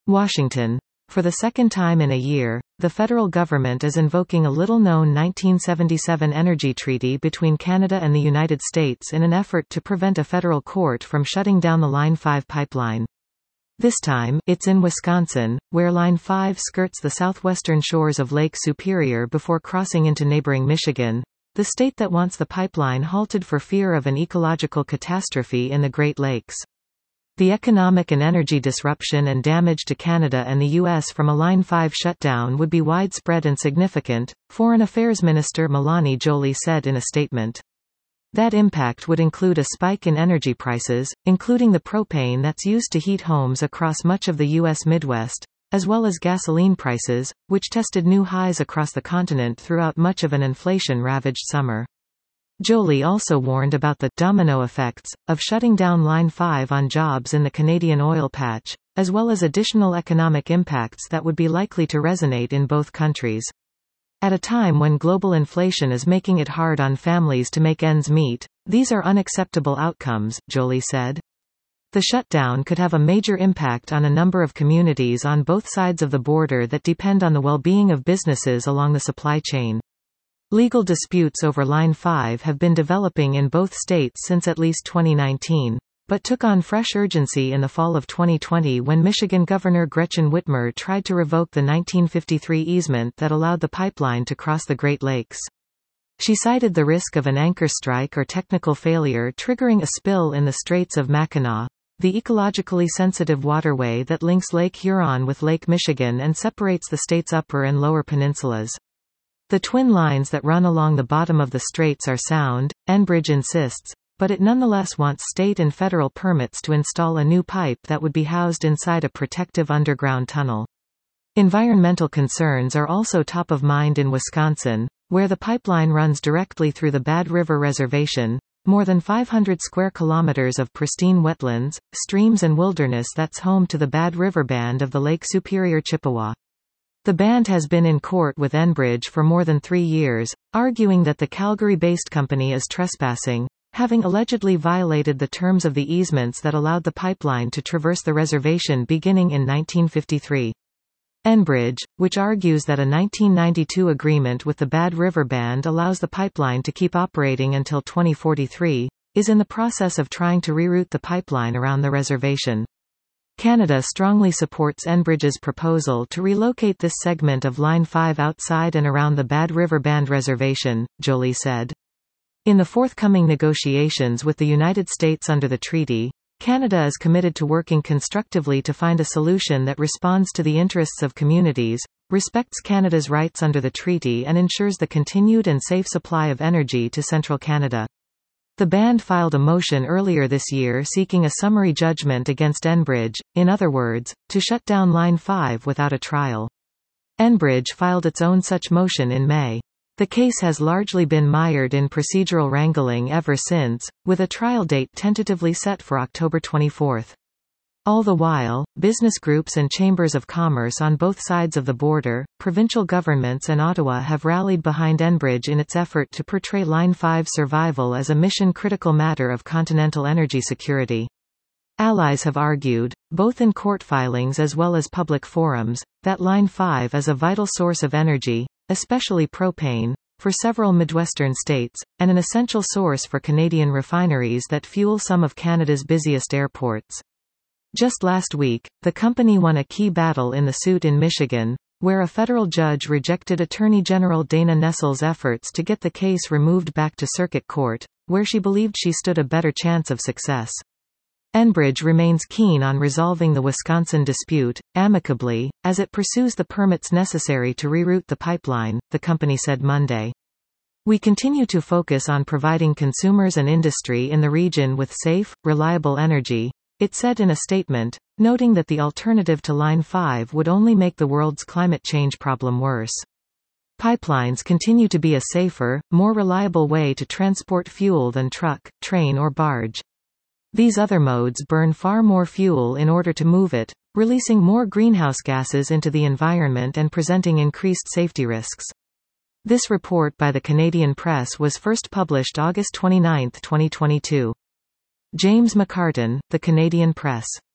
Washington. For the second time in a year, the federal government is invoking a little-known 1977 energy treaty between Canada and the United States in an effort to prevent a federal court from shutting down the Line 5 pipeline. This time, it's in Wisconsin, where Line 5 skirts the southwestern shores of Lake Superior before crossing into neighboring Michigan, the state that wants the pipeline halted for fear of an ecological catastrophe in the Great Lakes. The economic and energy disruption and damage to Canada and the U.S. from a Line 5 shutdown would be widespread and significant, Foreign Affairs Minister Mélanie Joly said in a statement. That impact would include a spike in energy prices, including the propane that's used to heat homes across much of the U.S. Midwest, as well as gasoline prices, which tested new highs across the continent throughout much of an inflation-ravaged summer. Joly also warned about the domino effects of shutting down Line 5 on jobs in the Canadian oil patch, as well as additional economic impacts that would be likely to resonate in both countries. At a time when global inflation is making it hard on families to make ends meet, these are unacceptable outcomes, Joly said. The shutdown could have a major impact on a number of communities on both sides of the border that depend on the well-being of businesses along the supply chain. Legal disputes over Line 5 have been developing in both states since at least 2019, but took on fresh urgency in the fall of 2020 when Michigan Governor Gretchen Whitmer tried to revoke the 1953 easement that allowed the pipeline to cross the Great Lakes. She cited the risk of an anchor strike or technical failure triggering a spill in the Straits of Mackinac, the ecologically sensitive waterway that links Lake Huron with Lake Michigan and separates the state's upper and lower peninsulas. The twin lines that run along the bottom of the straits are sound, Enbridge insists, but it nonetheless wants state and federal permits to install a new pipe that would be housed inside a protective underground tunnel. Environmental concerns are also top of mind in Wisconsin, where the pipeline runs directly through the Bad River Reservation, more than 500 square kilometers of pristine wetlands, streams and wilderness that's home to the Bad River Band of the Lake Superior Chippewa. The band has been in court with Enbridge for more than 3 years, arguing that the Calgary-based company is trespassing, having allegedly violated the terms of the easements that allowed the pipeline to traverse the reservation beginning in 1953. Enbridge, which argues that a 1992 agreement with the Bad River Band allows the pipeline to keep operating until 2043, is in the process of trying to reroute the pipeline around the reservation. Canada strongly supports Enbridge's proposal to relocate this segment of Line 5 outside and around the Bad River Band Reservation, Joly said. In the forthcoming negotiations with the United States under the treaty, Canada is committed to working constructively to find a solution that responds to the interests of communities, respects Canada's rights under the treaty and ensures the continued and safe supply of energy to central Canada. The band filed a motion earlier this year seeking a summary judgment against Enbridge, in other words, to shut down Line 5 without a trial. Enbridge filed its own such motion in May. The case has largely been mired in procedural wrangling ever since, with a trial date tentatively set for October 24. All the while, business groups and chambers of commerce on both sides of the border, provincial governments and Ottawa have rallied behind Enbridge in its effort to portray Line 5's survival as a mission-critical matter of continental energy security. Allies have argued, both in court filings as well as public forums, that Line 5 is a vital source of energy, especially propane, for several Midwestern states, and an essential source for Canadian refineries that fuel some of Canada's busiest airports. Just last week, the company won a key battle in the suit in Michigan, where a federal judge rejected Attorney General Dana Nessel's efforts to get the case removed back to circuit court, where she believed she stood a better chance of success. Enbridge remains keen on resolving the Wisconsin dispute, amicably, as it pursues the permits necessary to reroute the pipeline, the company said Monday. We continue to focus on providing consumers and industry in the region with safe, reliable energy, it said in a statement, noting that the alternative to Line 5 would only make the world's climate change problem worse. Pipelines continue to be a safer, more reliable way to transport fuel than truck, train or barge. These other modes burn far more fuel in order to move it, releasing more greenhouse gases into the environment and presenting increased safety risks. This report by the Canadian Press was first published August 29, 2022. James McCartan, The Canadian Press.